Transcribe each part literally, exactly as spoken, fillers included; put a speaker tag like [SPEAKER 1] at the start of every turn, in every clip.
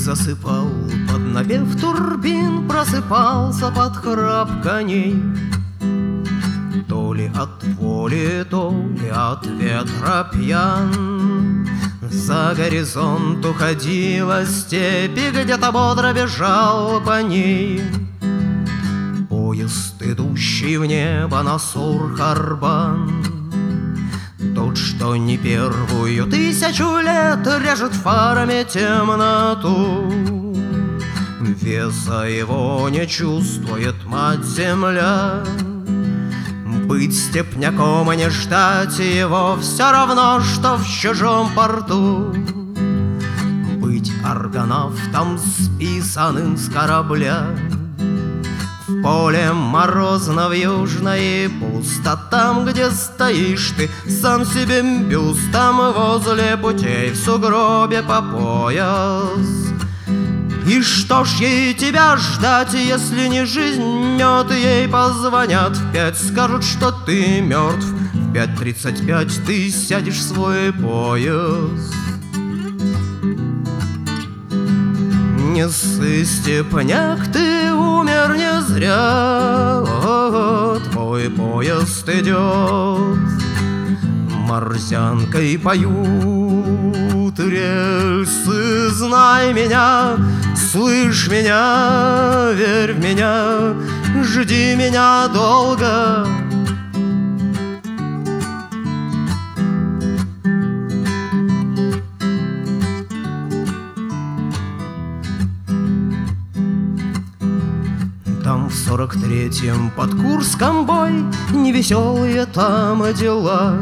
[SPEAKER 1] засыпал под напев турбин, просыпался под храп коней. То ли от воли, то ли от ветра пьян, за горизонт уходила степь, и где-то бодро бежал по ней поезд, идущий в небо на Сурхарбан. Тот, что не первую тысячу лет режет фарами темноту, веса его не чувствует мать-земля. Быть степняком и не ждать его все равно, что в чужом порту. Быть аргонавтом, списанным с корабля, в поле морозно, в южной пусто, там, где стоишь ты сам себе бюстом возле путей в сугробе по пояс. И что ж ей тебя ждать, если не жизнь мед? Ей позвонят в пять, скажут, что ты мертв. В пять тридцать пять ты сядешь в свой поезд. Не ссы, степняк, ты умер не зря. О, твой поезд идет, морзянкой поют рельсы. Знай меня, слышь меня, верь в меня, жди меня долго. Там в сорок третьем под Курском бой, невеселые там дела.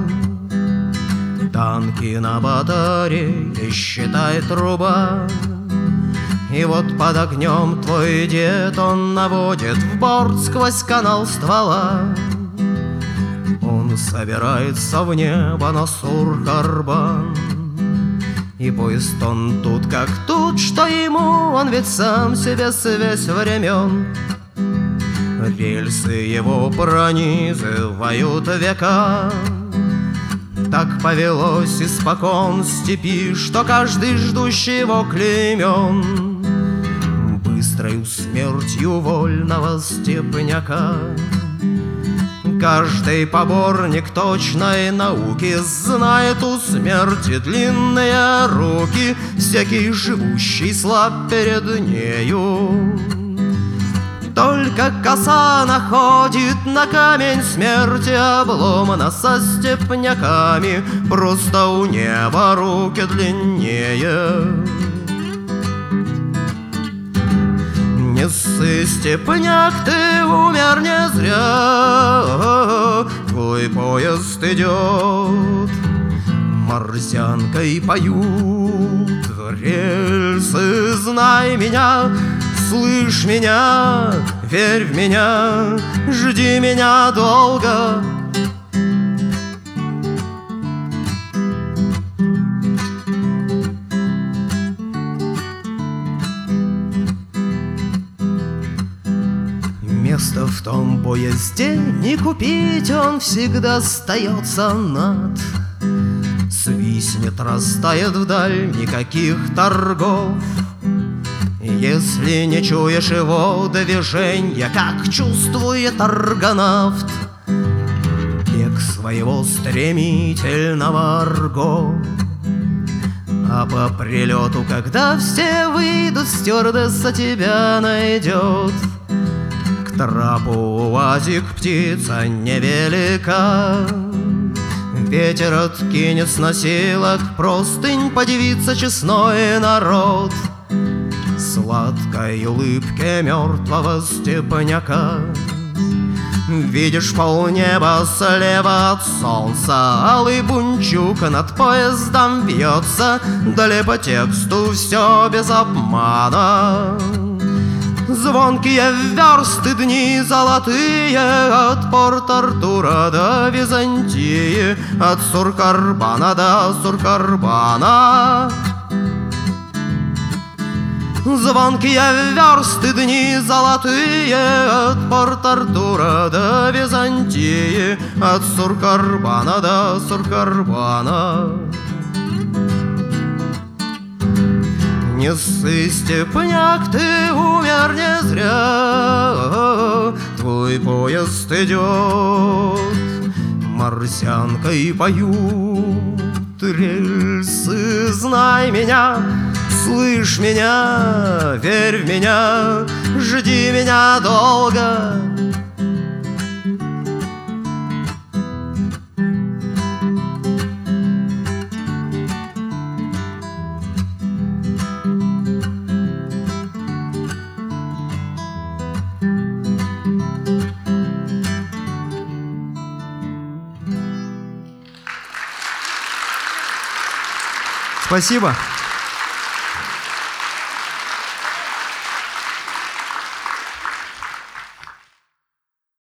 [SPEAKER 1] Танки на батарее, считай, труба. И вот под огнем твой дед, он наводит в борт сквозь канал ствола. Он собирается в небо на Сурхарбан. И поезд он тут как тут, что ему, он ведь сам себе связь времен. Рельсы его пронизывают века. Так повелось испокон степи, что каждый ждущий его клеймен быстрою смертью вольного степняка. Каждый поборник точной науки знает у смерти длинные руки. Всякий живущий слаб перед нею. Только коса находит на камень смерти, обломана со степняками, просто у неба руки длиннее. Не ссы, степняк, ты умер не зря. Твой поезд идет, морзянкой поют рельсы. Знай меня, слышь меня, верь в меня, жди меня долго. Место в том поезде не купить, он всегда остается над. Свистнет, растает вдаль, никаких торгов. Если не чуешь его движенья, как чувствует аргонавт бег своего стремительного арго. А по прилету, когда все выйдут, стюардесса тебя найдет. К трапу УАЗик птица невелика. Ветер откинет с носилок простынь, подивится честной народ сладкой улыбке мертвого степняка. Видишь полнеба слева от солнца, алый бунчук над поездом вьется. Далее по тексту все без обмана. Звонкие версты, дни золотые, от Порт-Артура до Византии, от Сурхарбана до Сурхарбана. Звонкие версты, дни золотые, от Порт-Артура до Византии, от Сурхарбана до Сурхарбана. Не ссы, степняк, ты умер не зря. Твой поезд идет, марсианкой поют рельсы. Знай меня, слышь меня, верь в меня, жди меня долго.
[SPEAKER 2] Спасибо.